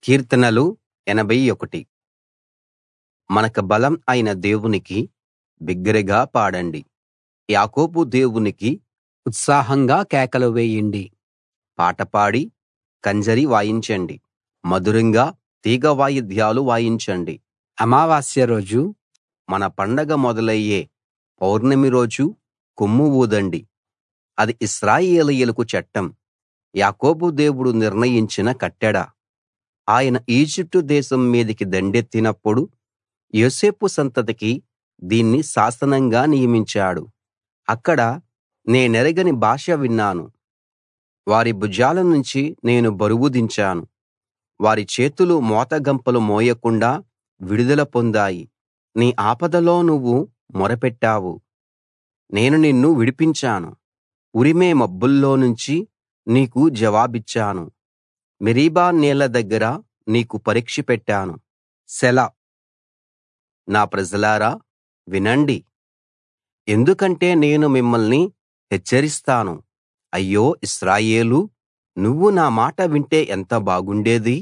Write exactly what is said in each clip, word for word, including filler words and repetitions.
కీర్తనలు ఎనభై ఒకటి. మనకు బలం అయిన దేవునికి బిగ్గరగా పాడండి. యాకోబు దేవునికి ఉత్సాహంగా కేకలు వేయండి. పాట పాడి కంజరి వాయించండి. మధురంగా తీగ వాయిద్యాలు వాయించండి. అమావాస్య రోజు, మన పండగ మొదలయ్యే పౌర్ణమి రోజు కొమ్ము ఊదండి. అది ఇశ్రాయేలీయులకు చట్టం, యాకోబు దేవుడు నిర్ణయించిన కట్టడ. ఆయన ఈజిప్టు దేశం మీదికి దండెత్తినప్పుడు యోసేపు సంతతికి దీన్ని శాసనంగా నియమించాడు. అక్కడ నేనెరగని భాష విన్నాను. వారి భుజాల నుంచి నేను బరువు దించాను. వారి చేతులు మోతగంపలు మోయకుండా విడుదల పొందాయి. నీ ఆపదలో నువ్వు మొరపెట్టావు, నేను నిన్ను విడిపించాను. ఉరిమే మబ్బుల్లో నుంచి నీకు జవాబిచ్చాను. మెరీబా నీళ్ల దగ్గర నీకు పరీక్ష పెట్టాను. సెలా. నా ప్రజలారా వినండి, ఎందుకంటే నేను మిమ్మల్ని హెచ్చరిస్తాను. అయ్యో ఇశ్రాయేలూ, నువ్వు నా మాట వింటే ఎంత బాగుండేది.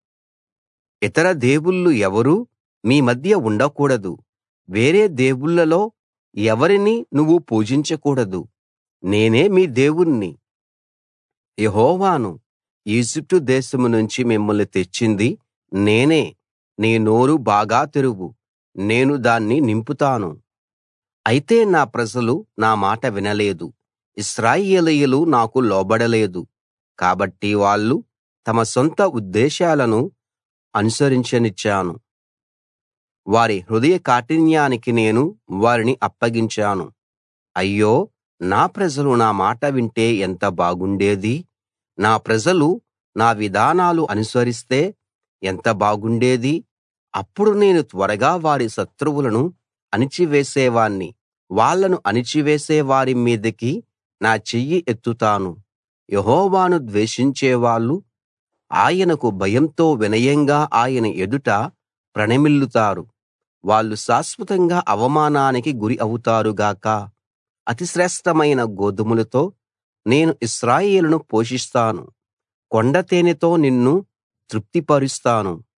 ఇతర దేవుళ్ళు ఎవరూ మీ మధ్య ఉండకూడదు. వేరే దేవుళ్ళలో ఎవరినీ నువ్వు పూజించకూడదు. నేనే మీ దేవుణ్ణి, యెహోవాను. ఈజిప్టు దేశం నుంచి మిమ్మల్ని తెచ్చింది నేనే. నీ నోరు బాగా తెరువు, నేను దాన్ని నింపుతాను. అయితే నా ప్రజలు నా మాట వినలేదు, ఇశ్రాయేలీయులు నాకు లోబడలేదు. కాబట్టి వాళ్ళు తమ సొంత ఉద్దేశాలను అనుసరించనిచ్చాను. వారి హృదయ కాఠిన్యానికి నేను వారిని అప్పగించాను. అయ్యో, నా ప్రజలు నా మాట వింటే ఎంత బాగుండేది. నా ప్రజలు నా విధానాలు అనుసరిస్తే ఎంత బాగుండేది. అప్పుడు నేను త్వరగా వారి శత్రువులను అణిచివేసేవాణ్ణి. వాళ్ళను అణిచివేసే వారి మీదికి నా చెయ్యి ఎత్తుతాను. యెహోవాను ద్వేషించేవాళ్ళు ఆయనకు భయంతో వినయంగా ఆయన ఎదుట ప్రణమిల్లుతారు. వాళ్ళు శాశ్వతంగా అవమానానికి గురి అవుతారు గాక. అతి శ్రేష్ఠమైన గోధుమలతో నేను ఇశ్రాయేలును పోషిస్తాను. కొండ తేనెతో నిన్ను తృప్తిపరుస్తాను.